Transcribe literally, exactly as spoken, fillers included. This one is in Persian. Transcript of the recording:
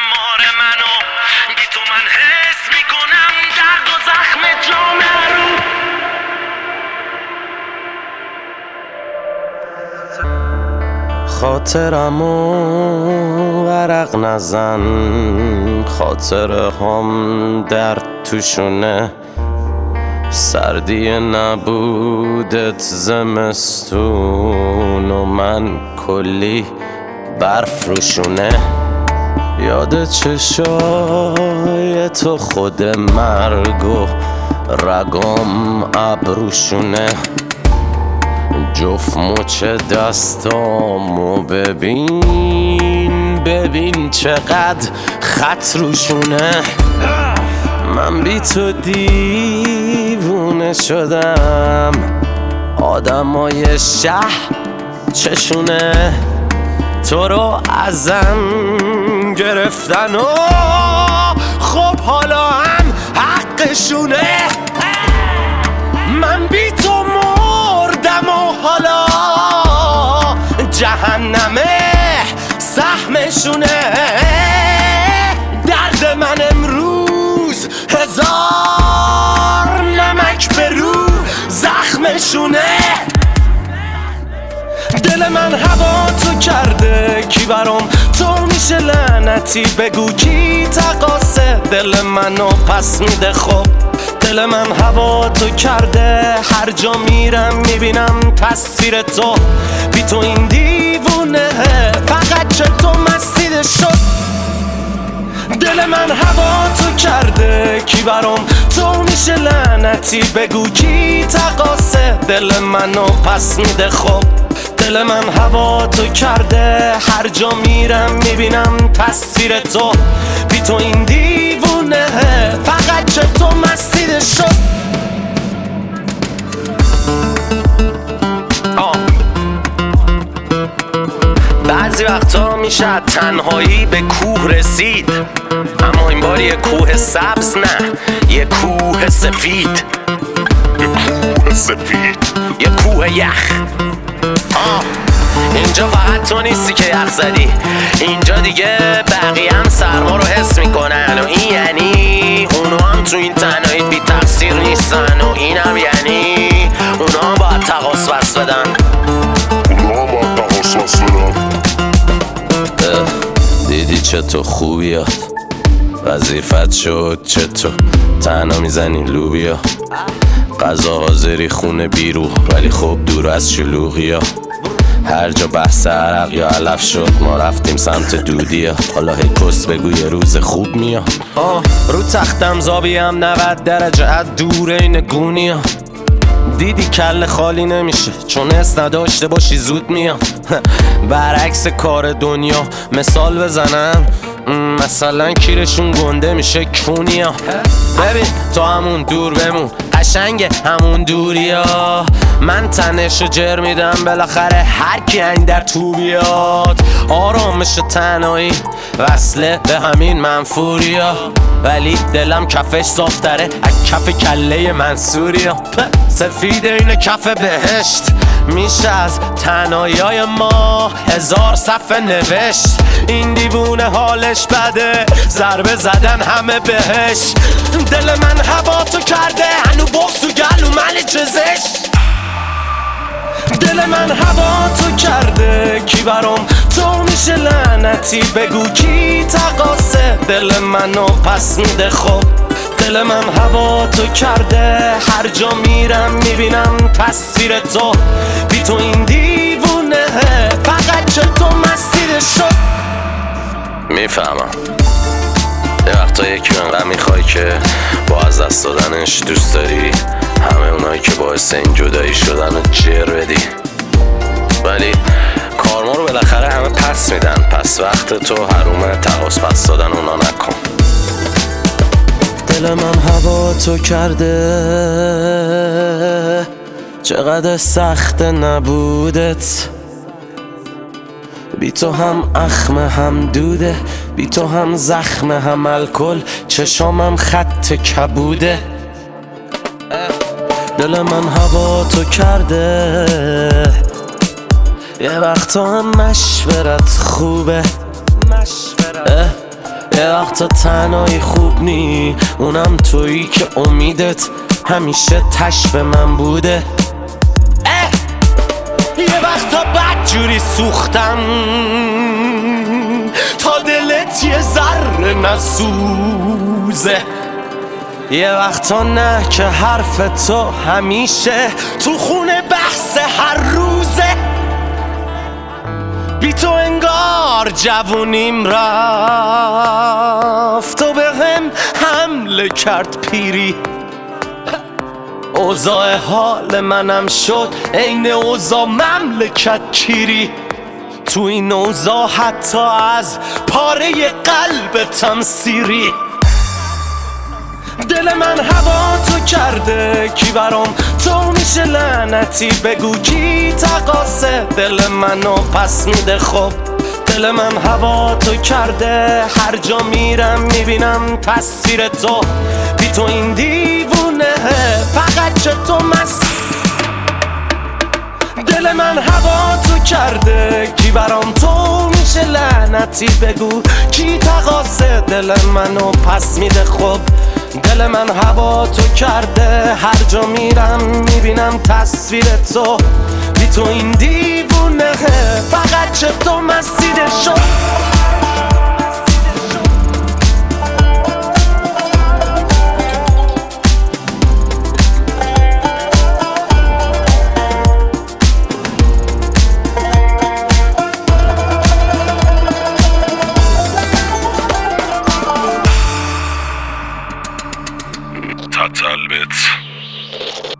مار منو بی تو من حس میکنم درد و زخم جامعه رو. خاطرمو ورق نزن، خاطره هم درد توشونه، سردی نبودت زمستون و من کلی برف روشونه. یاد چشای تو خود مرگ و رگام ابروشونه، جفت مچ دستامو ببین ببین چقدر خط روشونه. من بی تو دیوونه شدم، آدمای شهر چشونه تو رو ازم گرفتن و خب حالا هم حقشونه. من بی تو مردم و حالا جهنمه سهمشونه. درد من امروز هزار نمک به رو زخمشونه. دل من هوا تو کرده کی برام تو میشه لعنتی، بگو کی تقاسه دل منو پس میده. خب دل من هوا تو کرده، هر جا میرم میبینم تصویر تو، بی تو این دیوونه فقط چطور مسیده شد. دل من هوا تو کرده کی برام تو میشه لعنتی، بگو کی تقاسه دل منو پس میده. خب دل من هوا تو کرده، هر جا میرم میبینم تصویر تو، بی تو این دیوونه فقط چطور مسیده شد. بعضی وقتا میشه تنهایی به کوه رسید، اما این بار یه کوه سبز نه، یه کوه سفید. یه کوه سفید، یه کوه یخ. آه اینجا فقط تو نیستی که یخ زدی، اینجا دیگه بقیه هم سرما رو حس میکنن و این یعنی اونا هم تو این تنهایی بی تقصیر نیستن و این هم یعنی اونا هم باید تقاص بس بدن. اونا هم باید تقاص بس بدن. دیدی چطور خوبیات وظیفت شد، چطور تنها میزنی لوبیا، غذا حاضری خونه بیرو ولی خب دور از شلوغیا. هر جا بحث عرق یا علف شد ما رفتیم سمت دودیا، حالا هی کس بگو یه روز خوب میاد. آه رو تختم زابیم نود درجه از دور این گونیا، دیدی کل خالی نمیشه چون حس نداشته باشی زود میام. برعکس کار دنیا مثال بزنم، مثلا کیرشون گنده میشه کونیا. ببین تو همون دور بمون قشنگ همون دوریا، من تنشو جر میدم بالاخره هر کی این در تو بیاد. آرامش تنهایی وصله به همین منفوریا، ولی دلم کفش صافتره از کف کله منصوریا. سفید این کف بهشت میشه از تنهایی های ما هزار صفحه نوشت. این دیوونه حالش بده ضربه زدن همه بهش. دل من هوا تو کرده هنو بغض و گلو من جزش. دل من هوا تو کرده کی برام تو میشه لعنتی، بگو کی تقاسه دل منو پس میده. خب دل من هوا تو کرده، هر جا میرم میبینم تصویر تو، بی تو این دیوونه فقط چطور مسیده شد. میفهمم یه وقتا یکی انقدر میخوای که با از دست دادنش دوست داری همه اونایی که باعث این جدایی شدن رو جر بدی، ولی کارما رو بالاخره همه پس میدن، پس وقت تو حرومه تقاص پس دادن اونا نکن. دل من هوا تو کرده چقدر سخت نبودت، بی تو هم اخم هم دوده، بی تو هم زخم هم الکل، چشامم خط کبوده. دل من هوا تو کرده یه وقتا هم مشورت خوبه، یه وقتا تنهایی خوب نی، اونم تویی که امیدت همیشه تش به من بوده. یه وقتا بدجوری سوختم تا دلت یه ذره نسوزه. یه وقتا نه که حرف تو همیشه تو خونه بحث هر روزه. بی تو انگار جوونیم رفت و به هم حمله کرد پیری. اوضاع حال منم شد عین اوضاع مملکت کیری. تو این اوضاع حتی از پاره قلبتم سیری. دل من هوا تو کرده کی برام تو میشه لعنتی، بگو کی تقاصه دل منو پس میده. خب دل من هوا تو کرده، هر جا میرم میبینم تصویر تو. بی تو این دیوونه فقط چه تو مست. دل من هوا تو کرده کی برام تو میشه لعنتی، بگو کی تقاصه دل منو پس میده. خب دل من هوا تو کرده، هر جا میرم میبینم تصویر تو. بی تو این دیوونه فقط چه تو مسیده شد. تتلبت